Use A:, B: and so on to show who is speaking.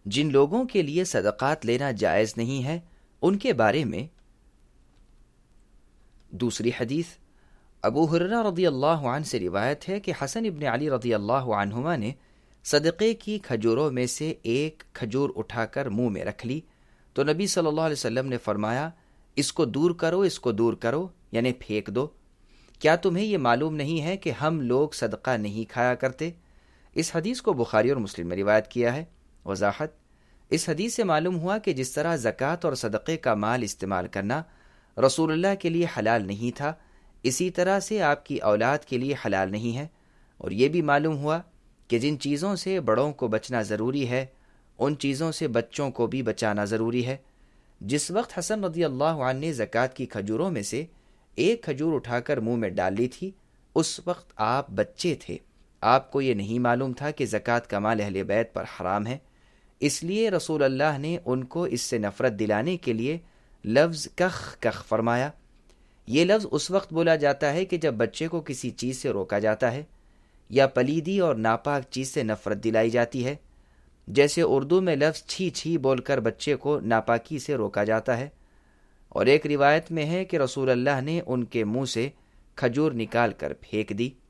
A: جن لوگوں کے لیے صدقات لینا جائز نہیں ہے ان کے بارے میں۔ دوسری حدیث ابو ہریرہ رضی اللہ عنہ سے روایت ہے کہ حسن ابن علی رضی اللہ عنہما نے صدقے کی کھجوروں میں سے ایک کھجور اٹھا کر منہ میں رکھ لی تو نبی صلی اللہ علیہ وسلم نے فرمایا، اس کو دور کرو، اس کو دور کرو، یعنی پھینک دو۔ کیا تمہیں یہ معلوم نہیں ہے کہ ہم لوگ صدقہ نہیں کھایا کرتے؟ اس حدیث کو بخاری اور مسلم میں روایت کیا ہے۔ وضاحت: اس حدیث سے معلوم ہوا کہ جس طرح زکوٰۃ اور صدقے کا مال استعمال کرنا رسول اللہ کے لیے حلال نہیں تھا، اسی طرح سے آپ کی اولاد کے لیے حلال نہیں ہے۔ اور یہ بھی معلوم ہوا کہ جن چیزوں سے بڑوں کو بچنا ضروری ہے ان چیزوں سے بچوں کو بھی بچانا ضروری ہے۔ جس وقت حسن رضی اللہ عنہ نے زکوٰۃ کی کھجوروں میں سے ایک کھجور اٹھا کر منہ میں ڈال لی تھی، اس وقت آپ بچے تھے، آپ کو یہ نہیں معلوم تھا کہ زکوٰۃ کا مال اہل بیت پر حرام ہے، اس لیے رسول اللہ نے ان کو اس سے نفرت دلانے کے لیے لفظ کخ کخ فرمایا۔ یہ لفظ اس وقت بولا جاتا ہے کہ جب بچے کو کسی چیز سے روکا جاتا ہے یا پلیدی اور ناپاک چیز سے نفرت دلائی جاتی ہے، جیسے اردو میں لفظ چھی چھی بول کر بچے کو ناپاکی سے روکا جاتا ہے۔ اور ایک روایت میں ہے کہ رسول اللہ نے ان کے منہ سے کھجور نکال کر پھینک دی۔